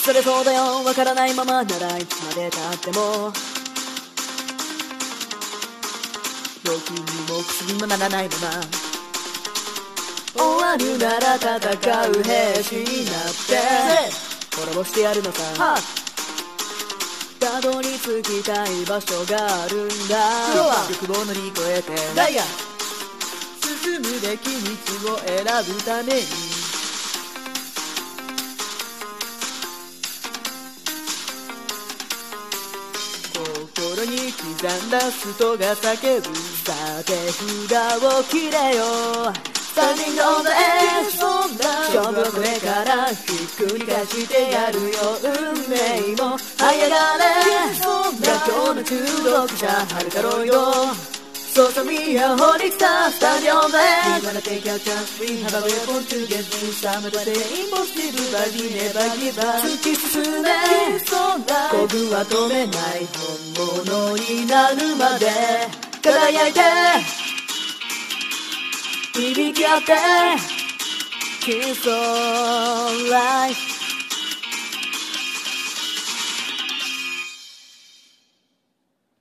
それそうだよ、わからないままならいつまでたっても病気にも薬にもならないまま終わるなら戦う兵士になって滅ぼしてやるのさ。たどり着きたい場所があるんだ。欲望乗り越えてダイヤ進むべき道を選ぶために心に刻んだストが叫ぶ。さて札を切れよ。Standing on the edge 勝負はこれからひっくり返してやるよ。運命も這い上がれ。妥協の中毒者はるかロイド。So me a holy star standing on the edge. We wanna take our chance. We have a weapon to get through. さまとて impossible but we never give up. 突き進め孤軍は止めない本物になるまで輝いて響き合って Kiss on life